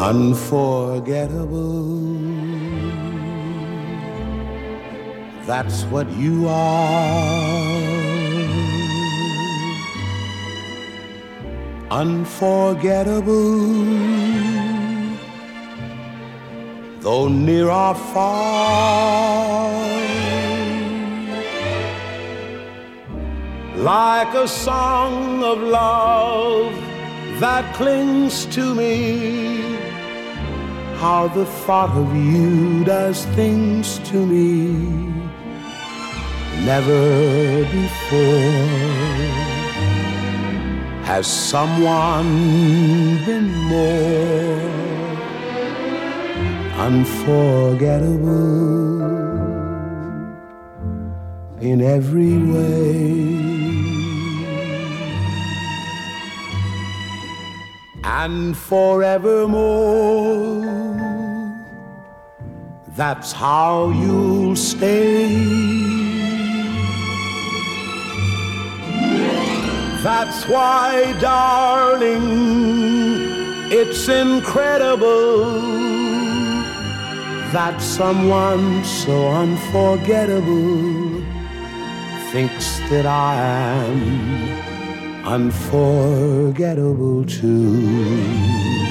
Unforgettable, that's what you are. Unforgettable, though near or far. Like a song of love that clings to me, how the thought of you does things to me never before has someone been more unforgettable in every way. And forevermore, that's how you'll stay. That's why, darling, it's incredible that someone so unforgettable thinks that I am unforgettable too.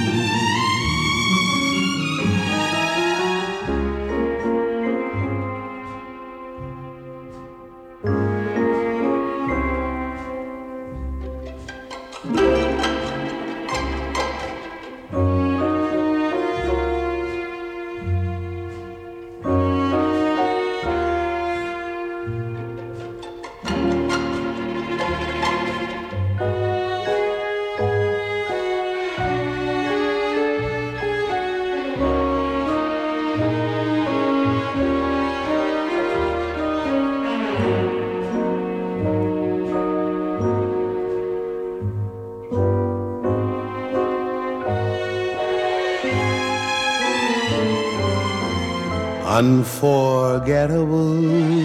Unforgettable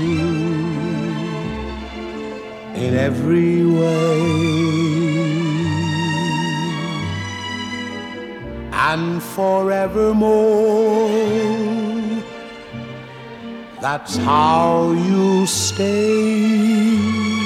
in every way, and forevermore, that's how you stay.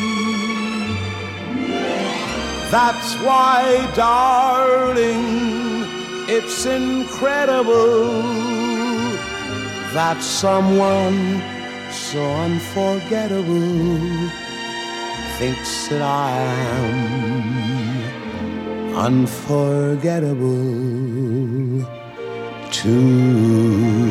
That's why, darling, it's incredible that someone so unforgettable thinks that I am unforgettable too.